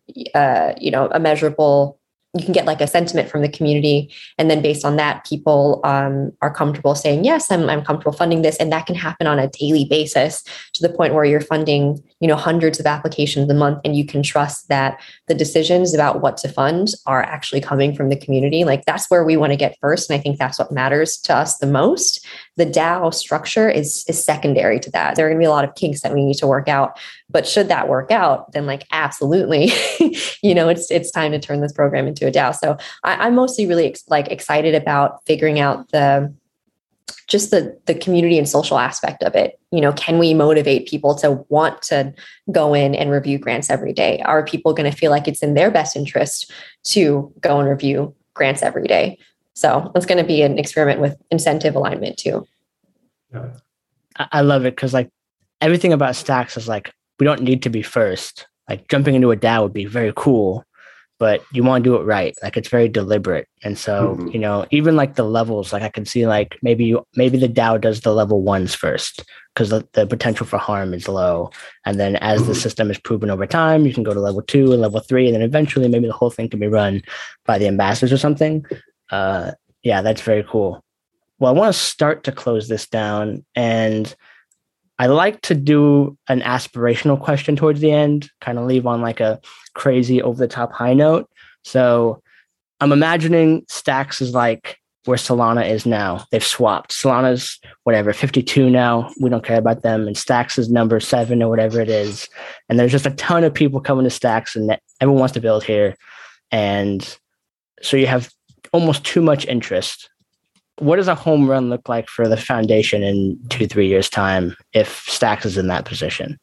a measurable, you can get like a sentiment from the community. And then based on that, people are comfortable saying, yes, I'm comfortable funding this. And that can happen on a daily basis to the point where you're funding, hundreds of applications a month. And you can trust that the decisions about what to fund are actually coming from the community. Like that's where we want to get first. And I think that's what matters to us the most. The DAO structure is secondary to that. There are going to be a lot of kinks that we need to work out. But should that work out, then like absolutely, it's time to turn this program into a DAO. So I'm mostly really excited about figuring out the community and social aspect of it. Can we motivate people to want to go in and review grants every day? Are people going to feel like it's in their best interest to go and review grants every day? So it's going to be an experiment with incentive alignment too. Yeah. I love it because like everything about Stacks is like, we don't need to be first. Like jumping into a DAO would be very cool, but you want to do it right. Like it's very deliberate. And so, even like the levels, like I can see like maybe the DAO does the level ones first because the potential for harm is low. And then as the system is proven over time, you can go to level 2 and level 3. And then eventually maybe the whole thing can be run by the ambassadors or something. Yeah, that's very cool. Well, I want to start to close this down, and I like to do an aspirational question towards the end, kind of leave on like a crazy over the top high note. So I'm imagining Stacks is like where Solana is now. They've swapped. Solana's 52 now. We don't care about them. And Stacks is number 7 or whatever it is. And there's just a ton of people coming to Stacks, and everyone wants to build here. And so you have almost too much interest. What does a home run look like for the foundation in 2-3 years' time if Stacks is in that position?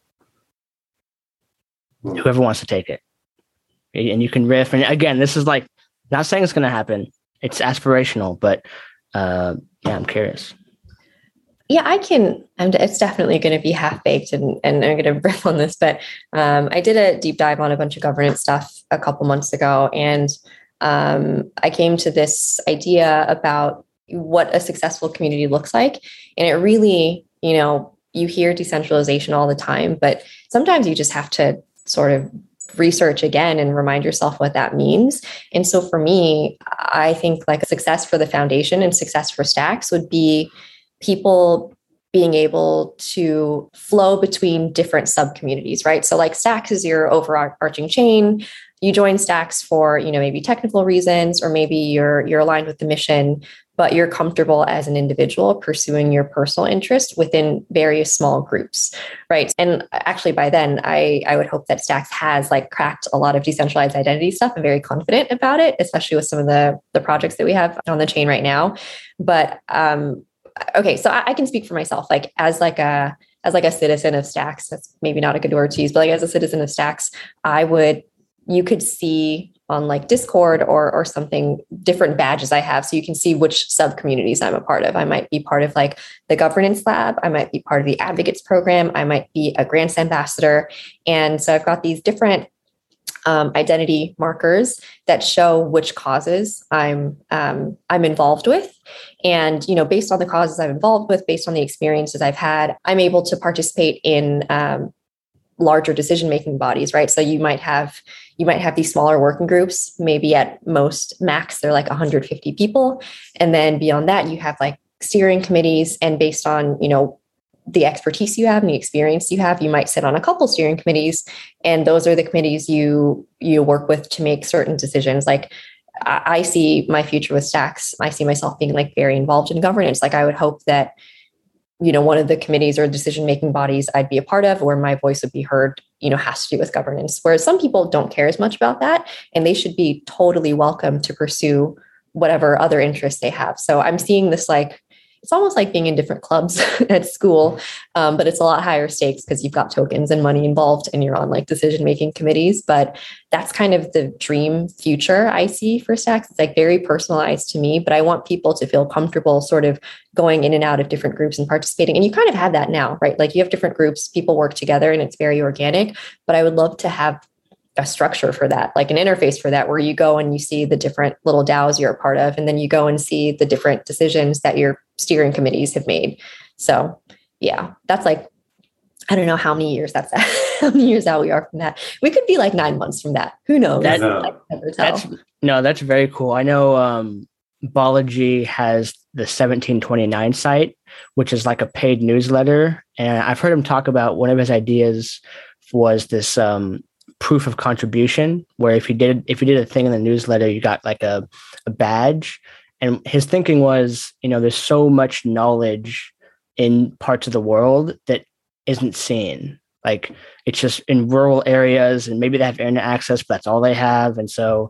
Whoever wants to take it. And you can riff. And again, this is like, not saying it's going to happen. It's aspirational, but I'm curious. Yeah, I can. It's definitely going to be half-baked, and I'm going to riff on this. But I did a deep dive on a bunch of governance stuff a couple months ago. And I came to this idea about what a successful community looks like. And it really, you hear decentralization all the time, but sometimes you just have to sort of research again and remind yourself what that means. And so for me, I think like a success for the foundation and success for Stacks would be people being able to flow between different sub-communities, right? So like Stacks is your overarching chain. You join Stacks for, maybe technical reasons, or maybe you're aligned with the mission, but you're comfortable as an individual pursuing your personal interest within various small groups, right? And actually by then, I would hope that Stacks has like cracked a lot of decentralized identity stuff. I'm very confident about it, especially with some of the projects that we have on the chain right now. But okay, so I can speak for myself, like as as like a citizen of Stacks, that's maybe not a good word to use, but like as a citizen of Stacks, you could see on like Discord or something, different badges I have. So you can see which sub communities I'm a part of. I might be part of like the governance lab. I might be part of the advocates program. I might be a grants ambassador. And so I've got these different identity markers that show which causes I'm involved with. And, based on the causes I'm involved with, based on the experiences I've had, I'm able to participate in larger decision-making bodies, right? So you might have these smaller working groups, maybe at most max, they're like 150 people. And then beyond that, you have like steering committees, and based on, the expertise you have and the experience you have, you might sit on a couple steering committees. And those are the committees you work with to make certain decisions. Like I see my future with Stacks. I see myself being like very involved in governance. Like I would hope that, one of the committees or decision-making bodies I'd be a part of, where my voice would be heard, has to do with governance. Whereas some people don't care as much about that, and they should be totally welcome to pursue whatever other interests they have. So I'm seeing this like, it's almost like being in different clubs at school, but it's a lot higher stakes because you've got tokens and money involved and you're on like decision-making committees. But that's kind of the dream future I see for Stacks. It's like very personalized to me, but I want people to feel comfortable sort of going in and out of different groups and participating. And you kind of have that now, right? Like you have different groups, people work together and it's very organic, but I would love to have a structure for that, like an interface for that, where you go and you see the different little DAOs you're a part of, and then you go and see the different decisions that your steering committees have made. So yeah, that's like, I don't know how many years that's how many years out we are from that. We could be like 9 months from that. Who knows? That's very cool. I know Balaji has the 1729 site, which is like a paid newsletter. And I've heard him talk about one of his ideas was this proof of contribution, where if you did a thing in the newsletter, you got like a badge. And his thinking was, there's so much knowledge in parts of the world that isn't seen. Like it's just in rural areas, and maybe they have internet access, but that's all they have. And so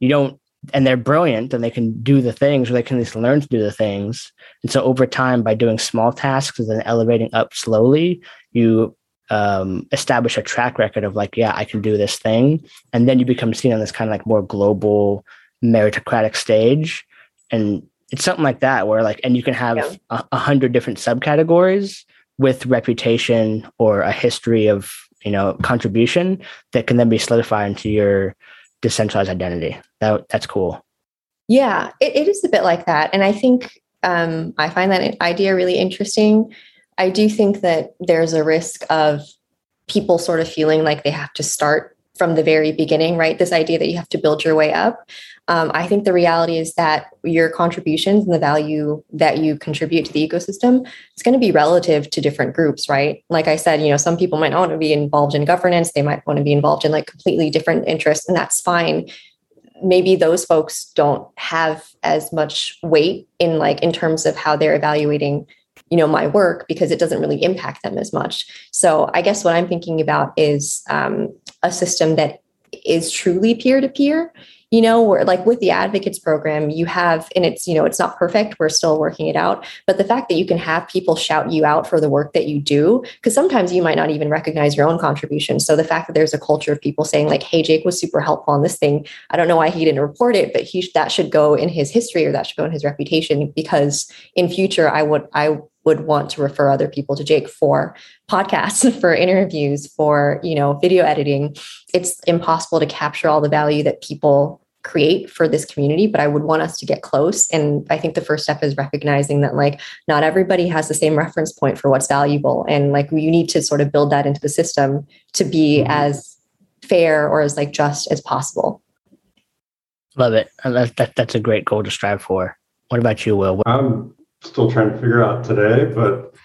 and they're brilliant and they can do the things, or they can at least learn to do the things. And so over time, by doing small tasks and then elevating up slowly, you establish a track record of like, yeah, I can do this thing. And then you become seen on this kind of like more global meritocratic stage. And it's something like that where like, and you can have 100 different subcategories with reputation or a history of, contribution that can then be solidified into your decentralized identity. That's cool. Yeah, it is a bit like that. And I think I find that idea really interesting. I do think that there's a risk of people sort of feeling like they have to start from the very beginning, right? This idea that you have to build your way up. I think the reality is that your contributions and the value that you contribute to the ecosystem is going to be relative to different groups, right? Like I said, some people might not want to be involved in governance. They might want to be involved in like completely different interests, and that's fine. Maybe those folks don't have as much weight in terms of how they're evaluating my work, because it doesn't really impact them as much. So I guess what I'm thinking about is a system that is truly peer-to-peer, where like with the advocates program you have, and it's, it's not perfect. We're still working it out. But the fact that you can have people shout you out for the work that you do, because sometimes you might not even recognize your own contribution. So the fact that there's a culture of people saying like, hey, Jake was super helpful on this thing. I don't know why he didn't report it, but that should go in his history, or that should go in his reputation, because in future I would want to refer other people to Jake for podcasts, for interviews, for, video editing. It's impossible to capture all the value that people create for this community, but I would want us to get close. And I think the first step is recognizing that like not everybody has the same reference point for what's valuable. And like you need to sort of build that into the system to be as fair or as like just as possible. Love it. That's a great goal to strive for. What about you, Will? I'm still trying to figure out today, but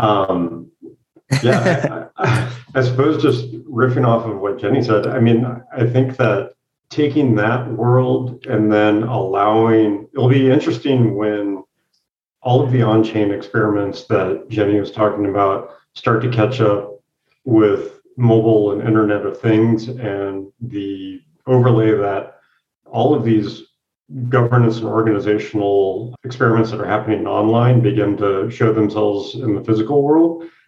I suppose just riffing off of what Jenny said, I mean, I think that taking that world and then it'll be interesting when all of the on-chain experiments that Jenny was talking about start to catch up with mobile and Internet of Things, and the overlay that all of these governance and organizational experiments that are happening online begin to show themselves in the physical world.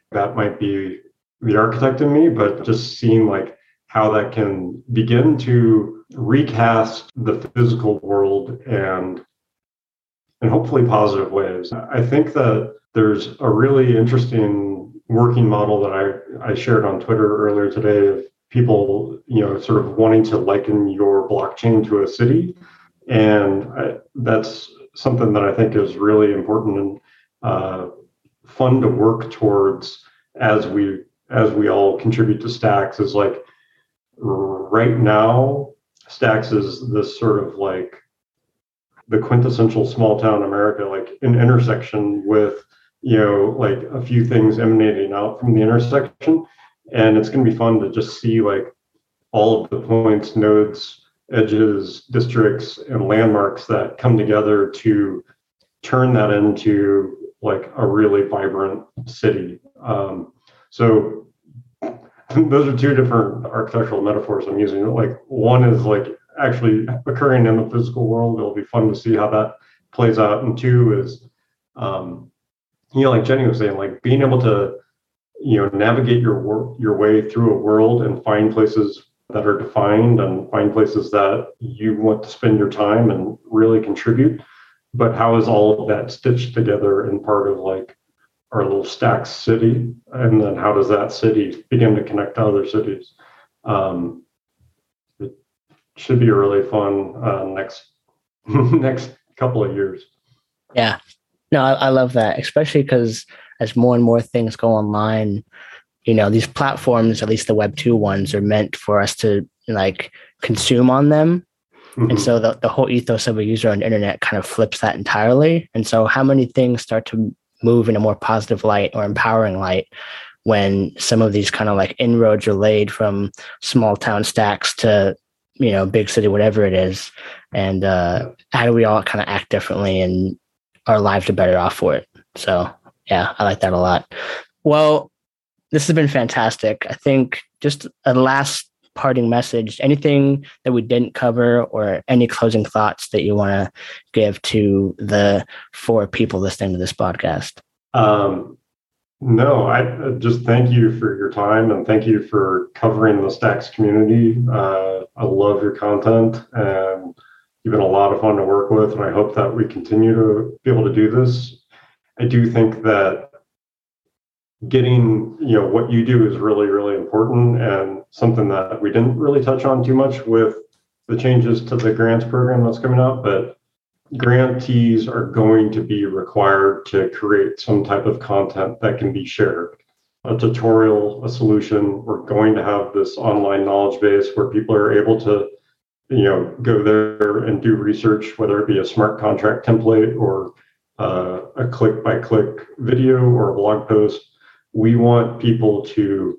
that might be the architect in me, but just seeing like how that can begin to recast the physical world and in hopefully positive ways. I think that there's a really interesting working model that I shared on Twitter earlier today of people, sort of wanting to liken your blockchain to a city. And that's something that I think is really important and fun to work towards as we all contribute to Stacks. Is like right now, Stacks is this sort of like the quintessential small town America, like an intersection with, like a few things emanating out from the intersection. And it's going to be fun to just see like all of the points, nodes, edges, districts, and landmarks that come together to turn that into like a really vibrant city. So those are two different architectural metaphors I'm using. Like one is like actually occurring in the physical world. It'll be fun to see how that plays out. And two is, like Jenny was saying, like being able to, navigate your way through a world and find places that are defined and find places that you want to spend your time and really contribute. But how is all of that stitched together in part of like our little Stacks city? And then how does that city begin to connect to other cities? It should be a really fun next couple of years. Yeah. No, I love that, especially because as more and more things go online, these platforms, at least the Web2 ones, are meant for us to like consume on them. Mm-hmm. And so the whole ethos of a user on the internet kind of flips that entirely. And so how many things start to move in a more positive light or empowering light when some of these kind of like inroads are laid from small town Stacks to, big city, whatever it is. And how do we all kind of act differently and our lives are better off for it. So yeah, I like that a lot. Well, this has been fantastic. I think just a last parting message, anything that we didn't cover or any closing thoughts that you want to give to the 4 people listening to this podcast? No, I just thank you for your time and thank you for covering the Stacks community. I love your content and you've been a lot of fun to work with, and I hope that we continue to be able to do this. I do think that getting, what you do is really, really important and something that we didn't really touch on too much with the changes to the grants program that's coming out, but grantees are going to be required to create some type of content that can be shared. A tutorial, a solution. We're going to have this online knowledge base where people are able to go there and do research, whether it be a smart contract template or a click-by-click video or a blog post. We want people to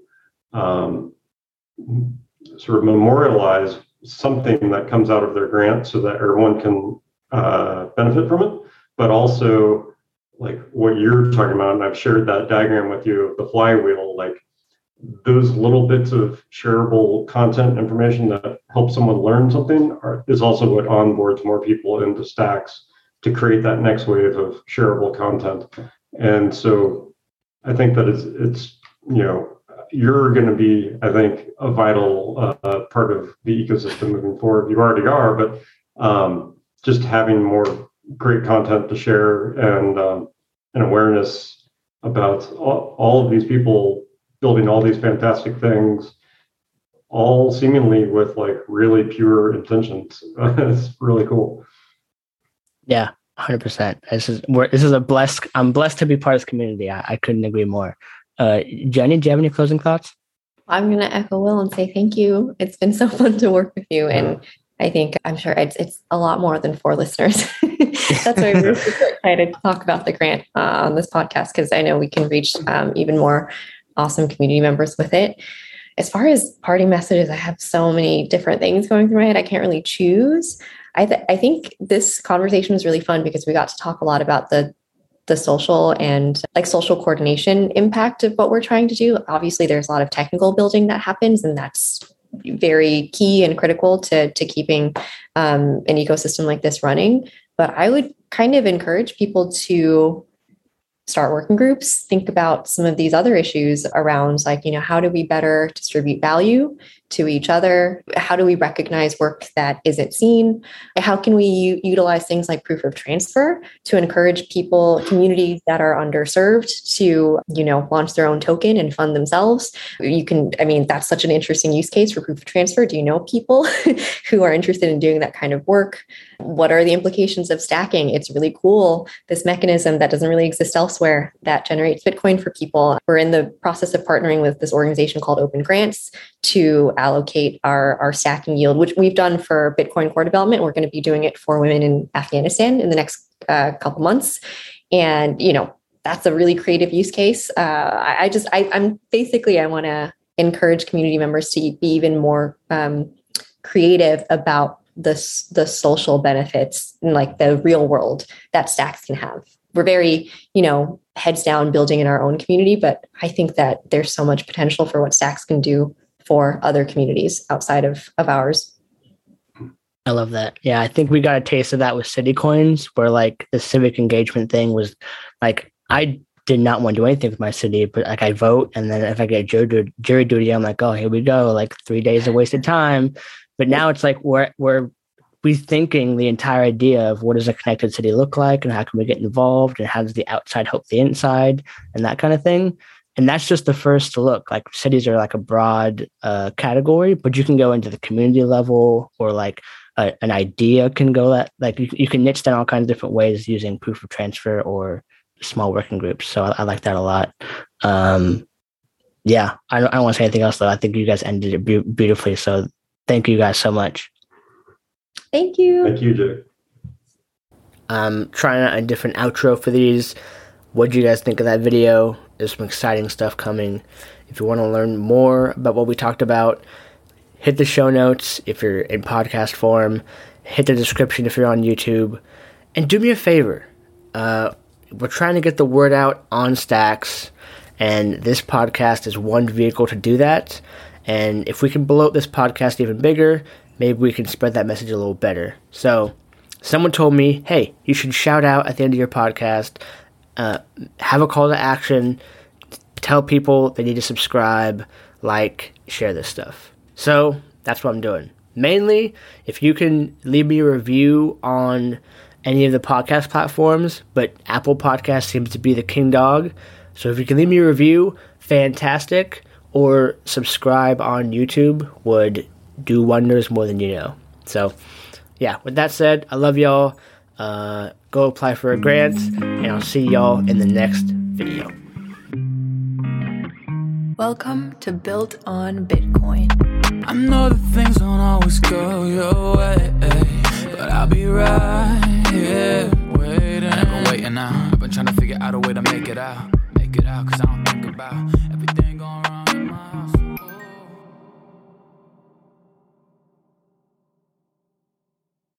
sort of memorialize something that comes out of their grant so that everyone can benefit from it, but also like what you're talking about, and I've shared that diagram with you of the flywheel, like those little bits of shareable content information that help someone learn something is also what onboards more people into Stacks to create that next wave of shareable content. And so I think that it's you're going to be, I think, a vital part of the ecosystem moving forward. You already are, but just having more great content to share and an awareness about all of these people building all these fantastic things, all seemingly with like really pure intentions. It's really cool. Yeah, 100%. This is I'm blessed to be part of this community. I couldn't agree more. Jenny, do you have any closing thoughts? I'm going to echo Will and say thank you. It's been so fun to work with you. And I'm sure it's a lot more than 4 listeners. That's why we're super excited to talk about the grant on this podcast, because I know we can reach even more awesome community members with it. As far as parting messages, I have so many different things going through my head. I can't really choose. I think this conversation was really fun because we got to talk a lot about the social and like social coordination impact of what we're trying to do. Obviously, there's a lot of technical building that happens, and that's very key and critical to keeping an ecosystem like this running. But I would kind of encourage people to start working groups, think about some of these other issues around like, how do we better distribute value to each other? How do we recognize work that isn't seen? How can we utilize things like proof of transfer to encourage communities that are underserved to, launch their own token and fund themselves? That's such an interesting use case for proof of transfer. Do you know people who are interested in doing that kind of work? What are the implications of stacking? It's really cool, this mechanism that doesn't really exist elsewhere that generates Bitcoin for people. We're in the process of partnering with this organization called Open Grants to allocate our stacking yield, which we've done for Bitcoin core development. We're going to be doing it for women in Afghanistan in the next couple months. And, that's a really creative use case. I want to encourage community members to be even more creative about the social benefits in like the real world that stacks can have. We're very, heads down building in our own community, but I think that there's so much potential for what stacks can do for other communities outside of ours. I love that. Yeah, I think we got a taste of that with City Coins, where like the civic engagement thing was like, I did not want to do anything with my city, but like I vote, and then if I get jury duty, I'm like, oh, here we go, like 3 days of wasted time. But now it's like we're rethinking the entire idea of what does a connected city look like, and how can we get involved, and how does the outside help the inside, and that kind of thing. And that's just the first look. Like cities are like a broad category, but you can go into the community level, or like an idea can go that, like you can niche down all kinds of different ways using proof of transfer or small working groups. So I like that a lot. Yeah, I don't want to say anything else though. I think you guys ended it beautifully. So thank you guys so much. Thank you. Thank you, Jake. I'm trying out a different outro for these. What do you guys think of that video? There's some exciting stuff coming. If you want to learn more about what we talked about, hit the show notes if you're in podcast form. Hit the description if you're on YouTube. And do me a favor. We're trying to get the word out on Stacks, and this podcast is one vehicle to do that. And if we can blow up this podcast even bigger, maybe we can spread that message a little better. So someone told me, hey, you should shout out at the end of your podcast, have a call to action, tell people they need to subscribe, like, share this stuff. So that's what I'm doing. Mainly, if you can leave me a review on any of the podcast platforms, but Apple Podcast seems to be the king dog. So if you can leave me a review, fantastic. Or subscribe on YouTube would do wonders more than you know. So yeah, with that said, I love y'all. Go apply for a grant, and I'll see y'all in the next video. Welcome to Built on Bitcoin. I know that things don't always go your way, but I'll be right here waiting. I've been waiting now. I've been trying to figure out a way to make it out, 'cause I don't think about